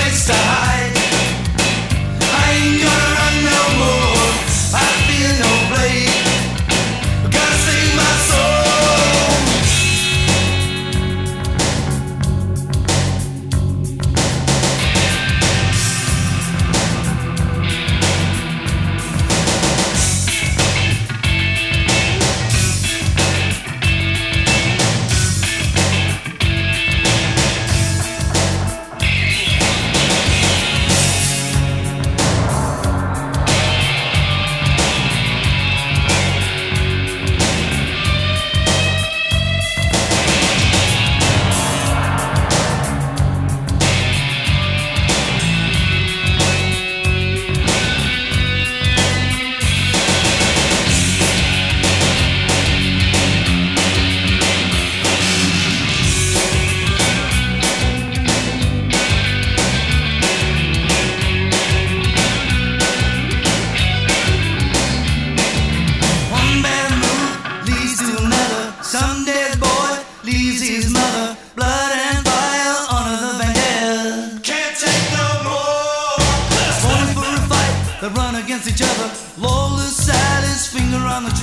place to hide. I ain't gonna run no more. I feel no blade. Gotta save my soul. Some dead boy leaves his mother, blood and fire under the veil. Can't take no more. Falling for a fight, they run against each other. Lawless Sally's finger on the trigger.